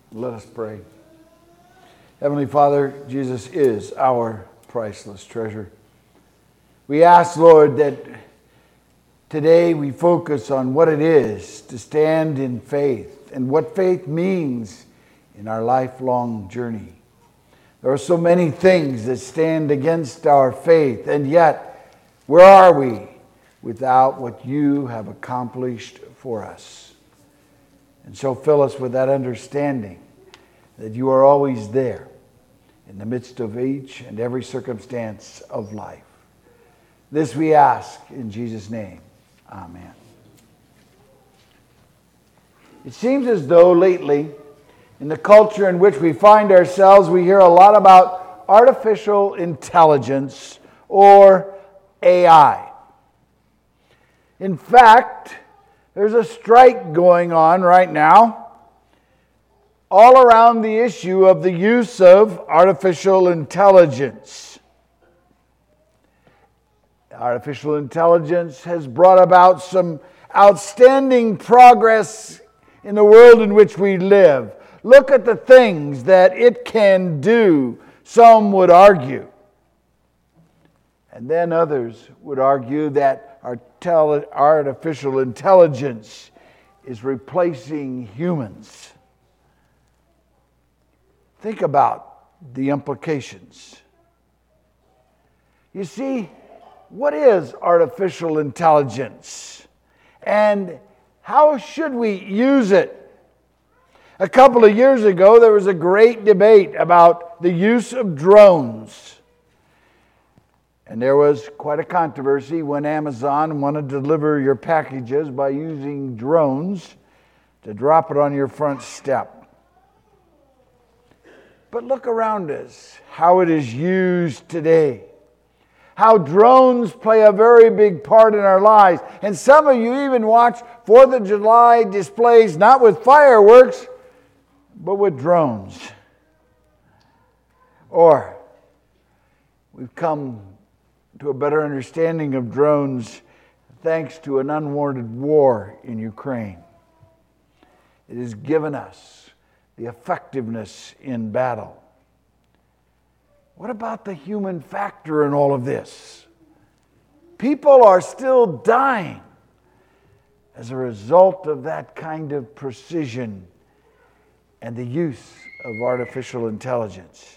Let us pray. Heavenly Father, Jesus is our priceless treasure. We ask, Lord, that today we focus on what it is to stand in faith and what faith means in our lifelong journey. There are so many things that stand against our faith, and yet, where are we without what you have accomplished for us? And so fill us with that understanding that you are always there in the midst of each and every circumstance of life. This we ask in Jesus' name. Amen. It seems as though lately, in the culture in which we find ourselves, we hear a lot about artificial intelligence or AI. In fact, there's a strike going on right now all around the issue of the use of artificial intelligence. Artificial intelligence has brought about some outstanding progress in the world in which we live. Look at the things that it can do, some would argue. And then others would argue that artificial intelligence is replacing humans. Think about the implications. You see, what is artificial intelligence? And how should we use it? A couple of years ago, there was a great debate about the use of drones. And there was quite a controversy when Amazon wanted to deliver your packages by using drones to drop it on your front step. But look around us, how it is used today. How drones play a very big part in our lives. And some of you even watch 4th of July displays, not with fireworks, but with drones. Or we've come to a better understanding of drones thanks to an unwarranted war in Ukraine. It has given us the effectiveness in battle. What about the human factor in all of this? People are still dying as a result of that kind of precision and the use of artificial intelligence.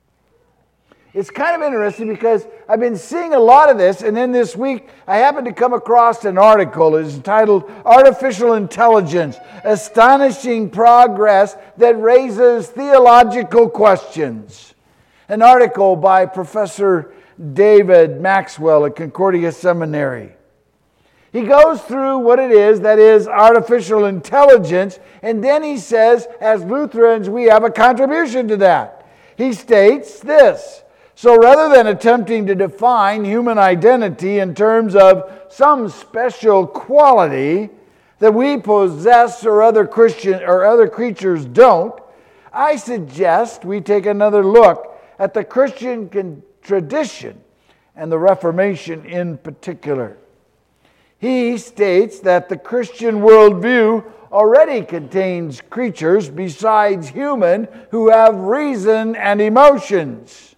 It's kind of interesting because I've been seeing a lot of this, and then this week I happened to come across an article. It's entitled Artificial Intelligence, Astonishing Progress That Raises Theological Questions. An article by Professor David Maxwell at Concordia Seminary. He goes through what it is that is artificial intelligence, and then he says, as Lutherans, we have a contribution to that. He states this: so rather than attempting to define human identity in terms of some special quality that we possess or other creatures don't, I suggest we take another look at the Christian tradition and the Reformation in particular. He states that the Christian worldview already contains creatures besides human who have reason and emotions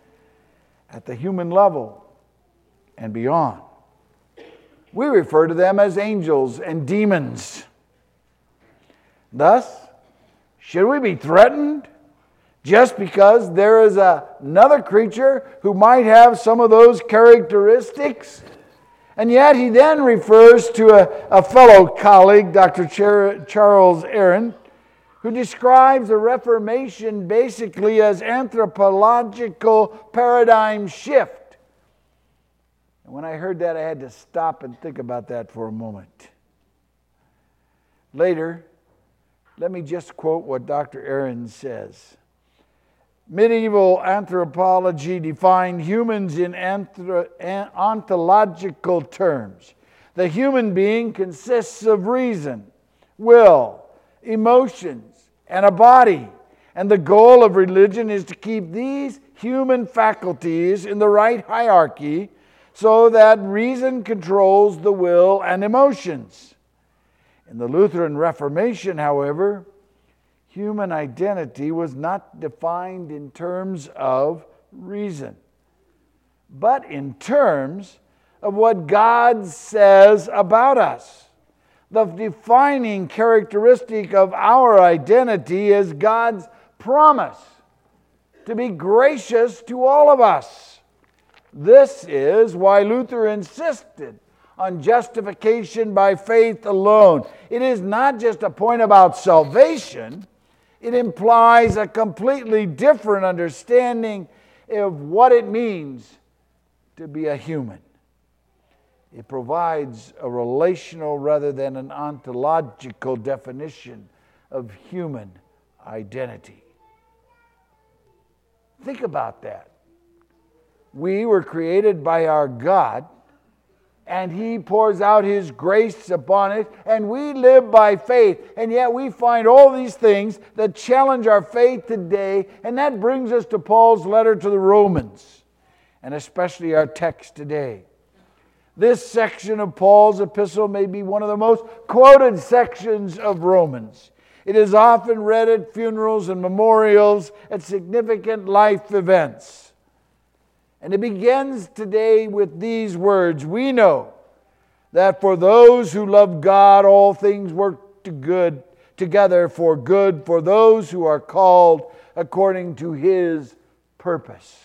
at the human level and beyond. We refer to them as angels and demons. Thus, should we be threatened just because there is another creature who might have some of those characteristics? And yet he then refers to a fellow colleague, Dr. Charles Aaron, who describes the Reformation basically as anthropological paradigm shift. And when I heard that, I had to stop and think about that for a moment. Later, let me just quote what Dr. Aaron says. Medieval anthropology defined humans in ontological terms. The human being consists of reason, will, emotions, and a body. And the goal of religion is to keep these human faculties in the right hierarchy so that reason controls the will and emotions. In the Lutheran Reformation, however, human identity was not defined in terms of reason, but in terms of what God says about us. The defining characteristic of our identity is God's promise to be gracious to all of us. This is why Luther insisted on justification by faith alone. It is not just a point about salvation. It implies a completely different understanding of what it means to be a human. It provides a relational rather than an ontological definition of human identity. Think about that. We were created by our God, and He pours out His grace upon it, and we live by faith. And yet we find all these things that challenge our faith today, and that brings us to Paul's letter to the Romans, and especially our text today. This section of Paul's epistle may be one of the most quoted sections of Romans. It is often read at funerals and memorials, at significant life events. And it begins today with these words: we know that for those who love God, all things work together for good, for those who are called according to His purpose.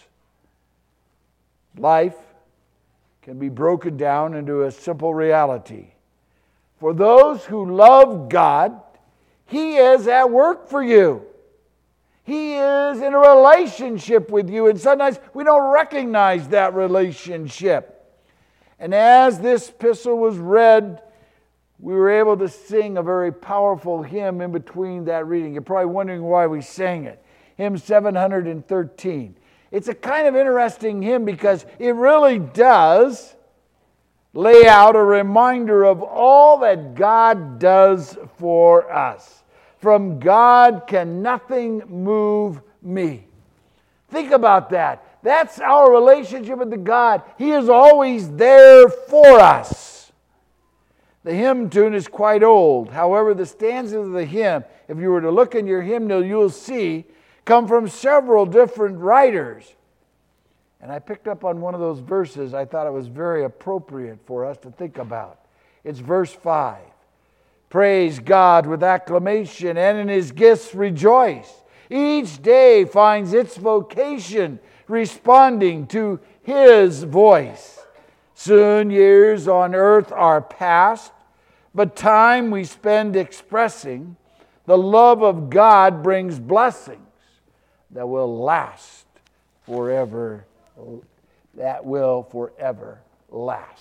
Life can be broken down into a simple reality. For those who love God, He is at work for you. He is in a relationship with you, and sometimes we don't recognize that relationship. And as this epistle was read, we were able to sing a very powerful hymn in between that reading. You're probably wondering why we sang it. Hymn 713. It's a kind of interesting hymn because it really does lay out a reminder of all that God does for us. From God can nothing move me. Think about that. That's our relationship with the God. He is always there for us. The hymn tune is quite old. However, the stanzas of the hymn, if you were to look in your hymnal, you'll see, come from several different writers. And I picked up on one of those verses. I thought it was very appropriate for us to think about. It's verse 5. Praise God with acclamation, and in His gifts rejoice. Each day finds its vocation, responding to His voice. Soon years on earth are past, but time we spend expressing the love of God brings blessings that will last forever. That will forever last.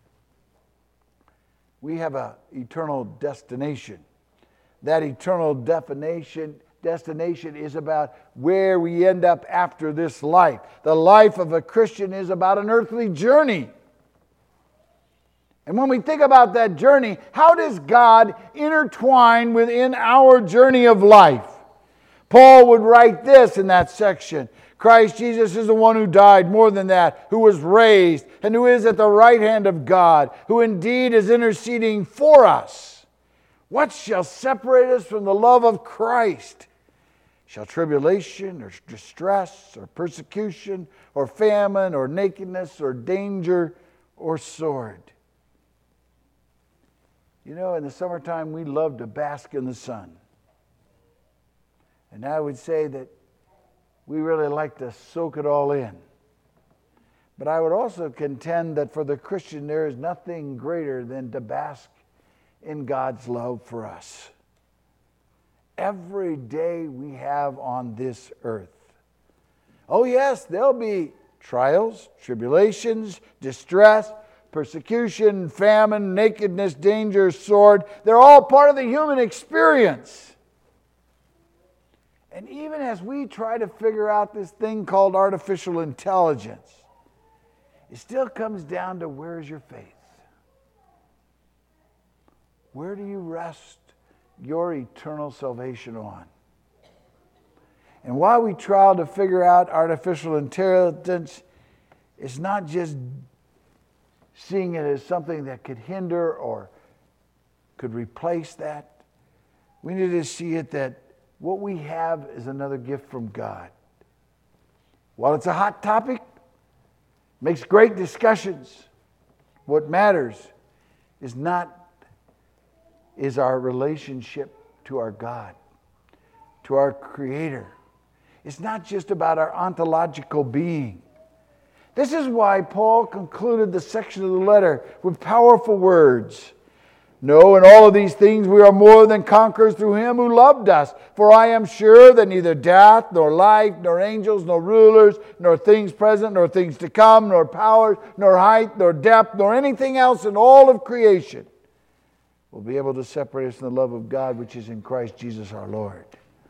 We have an eternal destination. That eternal destination is about where we end up after this life. The life of a Christian is about an earthly journey. And when we think about that journey, how does God intertwine within our journey of life? Paul would write this in that section: Christ Jesus is the one who died, more than that, who was raised, and who is at the right hand of God, who indeed is interceding for us. What shall separate us from the love of Christ? Shall tribulation or distress or persecution or famine or nakedness or danger or sword? You know, in the summertime, we love to bask in the sun. And I would say that we really like to soak it all in. But I would also contend that for the Christian, there is nothing greater than to bask in God's love for us. Every day we have on this earth. Oh yes, there'll be trials, tribulations, distress, persecution, famine, nakedness, danger, sword. They're all part of the human experience. And even as we try to figure out this thing called artificial intelligence, it still comes down to, where's your faith? Where do you rest your eternal salvation on? And while we try to figure out artificial intelligence, it's not just seeing it as something that could hinder or could replace that. We need to see it that what we have is another gift from God. While it's a hot topic, makes great discussions, what matters is our relationship to our God, to our Creator. It's not just about our ontological being. This is why Paul concluded the section of the letter with powerful words. No, in all of these things we are more than conquerors through Him who loved us. For I am sure that neither death, nor life, nor angels, nor rulers, nor things present, nor things to come, nor powers, nor height, nor depth, nor anything else in all of creation will be able to separate us from the love of God which is in Christ Jesus our Lord.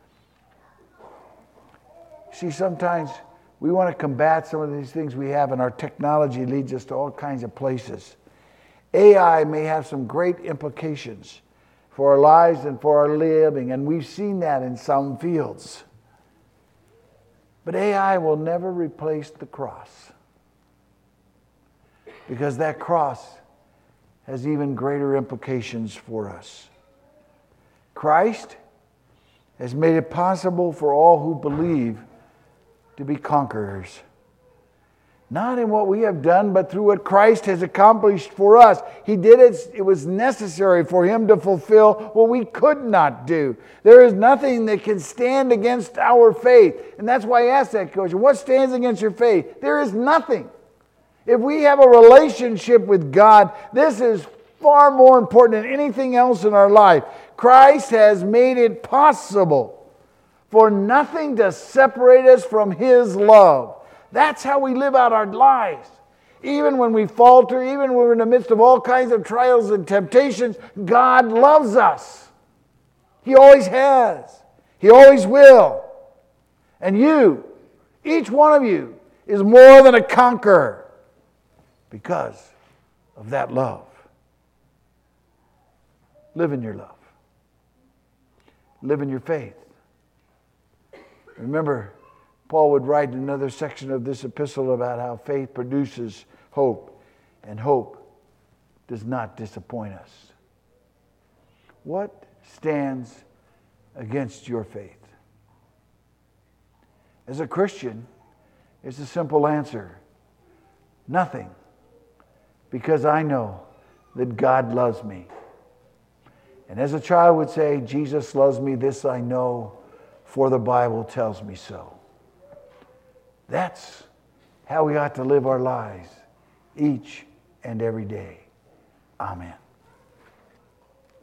See, sometimes we want to combat some of these things we have, and our technology leads us to all kinds of places. AI may have some great implications for our lives and for our living, and we've seen that in some fields. But AI will never replace the cross, because that cross has even greater implications for us. Christ has made it possible for all who believe to be conquerors. Not in what we have done, but through what Christ has accomplished for us. He did it. It was necessary for Him to fulfill what we could not do. There is nothing that can stand against our faith. And that's why I asked that question. What stands against your faith? There is nothing. If we have a relationship with God, this is far more important than anything else in our life. Christ has made it possible for nothing to separate us from His love. That's how we live out our lives. Even when we falter, even when we're in the midst of all kinds of trials and temptations, God loves us. He always has. He always will. And you, each one of you, is more than a conqueror because of that love. Live in your love. Live in your faith. Remember, Paul would write in another section of this epistle about how faith produces hope, and hope does not disappoint us. What stands against your faith? As a Christian, it's a simple answer. Nothing. Because I know that God loves me. And as a child would say, Jesus loves me, this I know, for the Bible tells me so. That's how we ought to live our lives each and every day. Amen.